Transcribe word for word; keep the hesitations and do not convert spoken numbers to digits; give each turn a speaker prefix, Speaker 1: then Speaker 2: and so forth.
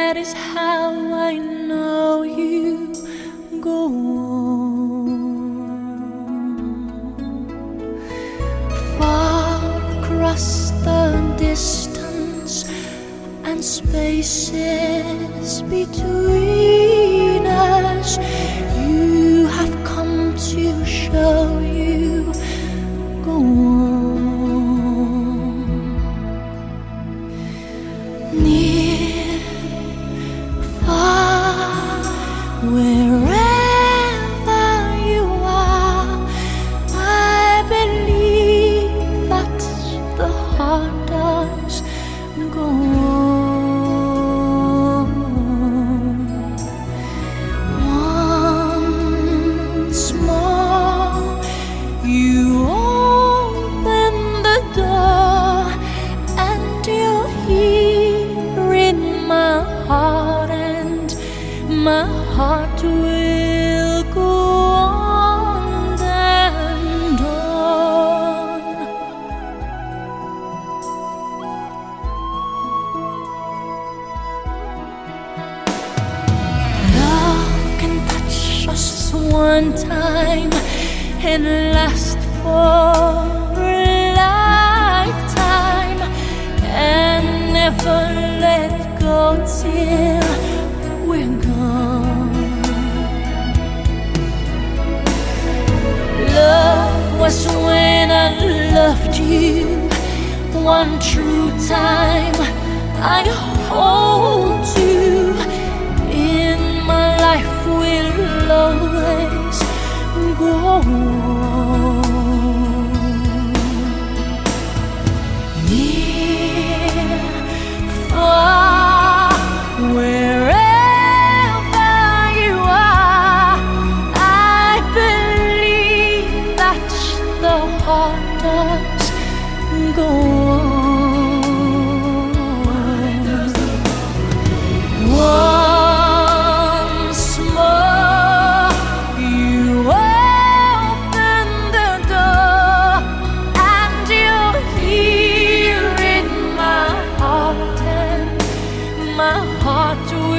Speaker 1: that is how I know you go on. Far across the distance and spaces between us, you have come to show you go on. Near, far, wherever you are, I believe that the heart does go on. Once more, you open the door, and you're here in my heart, and my heart will go on and on. Love can touch us one time and last for a lifetime, and never let go till we're gone. Love was when I loved you one true time. I hold you in my life, will always go on. Near, far, wherever you are, I believe that the heart does go on. Once more, you open the door, and you're here in my heart, and my heart will